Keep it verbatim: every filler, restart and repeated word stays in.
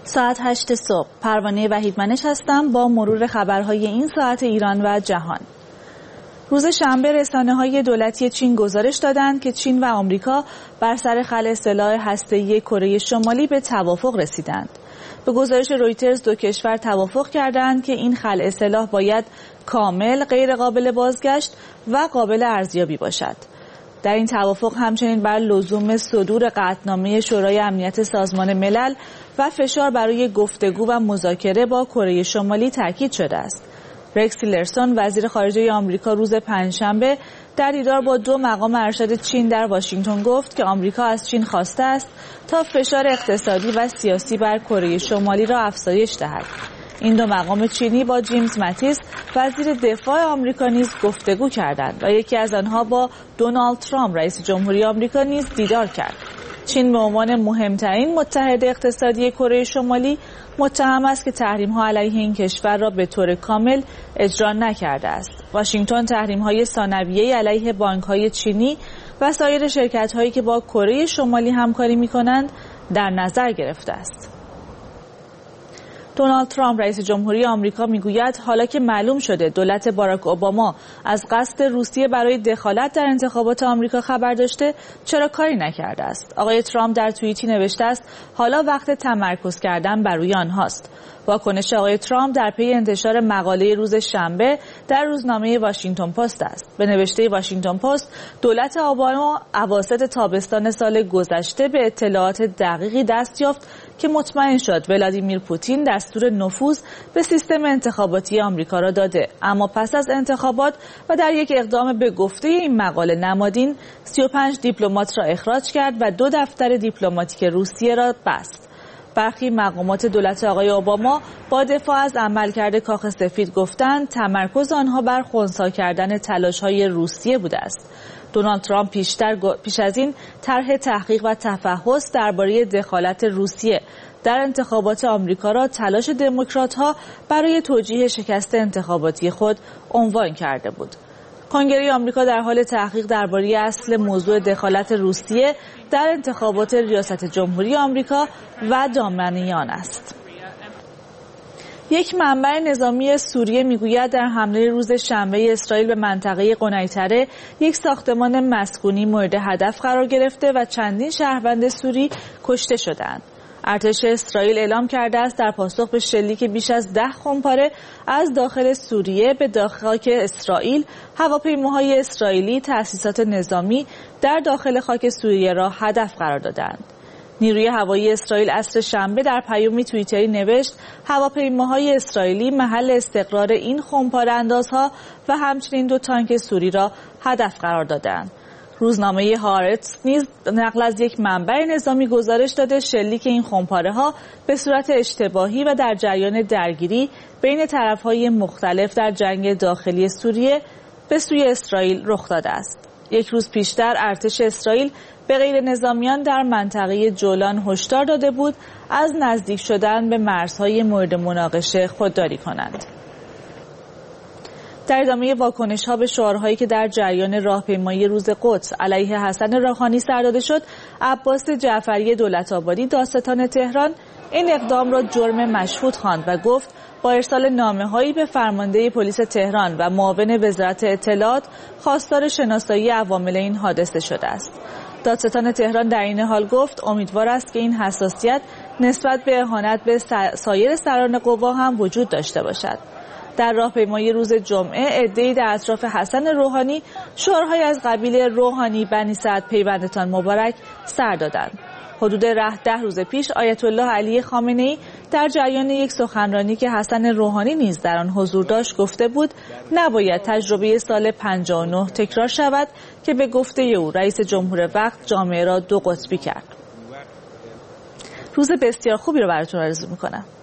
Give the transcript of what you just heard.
ساعت هشت صبح. پروانه وحیدمنش هستم با مرور خبرهای این ساعت ایران و جهان. روز شنبه رسانه‌های دولتی چین گزارش دادند که چین و آمریکا بر سر خلع سلاح هسته‌ای کره شمالی به توافق رسیدند. به گزارش رویترز دو کشور توافق کردند که این خلع سلاح باید کامل، غیر قابل بازگشت و قابل ارزیابی باشد. در این توافق همچنین بر لزوم صدور قطعنامه شورای امنیت سازمان ملل و فشار برای گفتگو و مذاکره با کره شمالی تاکید شده است. رکس تیلرسون وزیر خارجه آمریکا روز پنجشنبه در دیدار با دو مقام ارشد چین در واشنگتن گفت که آمریکا از چین خواسته است تا فشار اقتصادی و سیاسی بر کره شمالی را افزایش دهد. این دو مقام چینی با جیمز ماتیس وزیر دفاع آمریکا نیز گفتگو کردند و یکی از آنها با دونالد ترامپ رئیس جمهوری آمریکا نیز دیدار کرد. چین به عنوان مهمترین متحد اقتصادی کره شمالی متهم است که تحریم‌ها علیه این کشور را به طور کامل اجرا نکرده است. واشنگتن تحریم‌های ثانویه علیه بانک‌های چینی و سایر شرکت‌هایی که با کره شمالی همکاری می‌کنند در نظر گرفته است. دونالد ترامپ رئیس جمهوری آمریکا میگوید حالا که معلوم شده دولت باراک اوباما از قصد روسیه برای دخالت در انتخابات آمریکا خبر داشته، چرا کاری نکرده است؟ آقای ترامپ در توییتی نوشته است حالا وقت تمرکز کردن بر روی آنهاست. واکنش آقای ترامپ در پی انتشار مقاله روز شنبه در روزنامه واشنگتن پست است. به نوشته واشنگتن پست، دولت اوباما اواسط تابستان سال گذشته به اطلاعات دقیقی دست یافت که مطمئن شد ولادیمیر پوتین دستور نفوذ به سیستم انتخاباتی آمریکا را داده، اما پس از انتخابات و در یک اقدام به گفته این مقاله نمادین سی و پنج دیپلمات را اخراج کرد و دو دفتر دیپلماتیک روسیه را بست. برخی مقامات دولت آقای اوباما با دفاع از عملکرد کاخ سفید گفتند تمرکز آنها بر خنثی کردن تلاش‌های روسیه بوده است. دونالد ترامپ پیشتر پیش از این طرح تحقیق و تفحص درباره دخالت روسیه در انتخابات آمریکا را تلاش دموکرات‌ها برای توجیه شکست انتخاباتی خود عنوان کرده بود. کنگره آمریکا در حال تحقیق درباره اصل موضوع دخالت روسیه در انتخابات ریاست جمهوری آمریکا و دامنه آن است. یک منبع نظامی سوریه میگوید در حمله روز شنبه اسرائیل به منطقه قنیطره یک ساختمان مسکونی مورد هدف قرار گرفته و چندین شهروند سوری کشته شدند. ارتش اسرائیل اعلام کرده است در پاسخ به شلیک بیش از ده خمپاره از داخل سوریه به داخل اسرائیل، هواپیماهای اسرائیلی تأسیسات نظامی در داخل خاک سوریه را هدف قرار دادند. نیروی هوایی اسرائیل عصر شنبه در پیامی توییتری نوشت هواپیماهای اسرائیلی محل استقرار این خمپاره اندازها و همچنین دو تانک سوری را هدف قرار دادند. روزنامه هارتس نیز نقل از یک منبع نظامی گزارش داده شلیک این خمپاره ها به صورت اشتباهی و در جریان درگیری بین طرفهای مختلف در جنگ داخلی سوریه به سوی اسرائیل رخ داده است. یک روز پیشتر ارتش اسرائیل به غیر نظامیان در منطقه جولان هشدار داده بود از نزدیک شدن به مرزهای مورد مناقشه خودداری کنند. در ادامه واکنش‌ها به شعارهایی که در جریان راهپیمایی روز قدس علیه حسن روحانی سر داده شد، عباس جعفری دولت‌آبادی دادستان تهران این اقدام را جرم مشهود خواند و گفت با ارسال نامه‌هایی به فرمانده پلیس تهران و معاون وزارت اطلاعات خواستار شناسایی عوامل این حادثه شده است. دادستان تهران در این حال گفت امیدوار است که این حساسیت نسبت به اهانت به سایر سران قوا هم وجود داشته باشد. در راهپیمایی روز جمعه عده‌ای در اطراف حسن روحانی شعارهای از قبیل روحانی بنی سعد پیوندتان مبارک سر دادند. حدود ده روز پیش آیت الله علی خامنه‌ای در جریان یک سخنرانی که حسن روحانی نیز در آن حضور داشت گفته بود نباید تجربه سال پنجاه و نه تکرار شود که به گفته او رئیس جمهور وقت جامعه را دو قطبی کرد. روز بسیار خوبی رو براتون آرزو می‌کنم.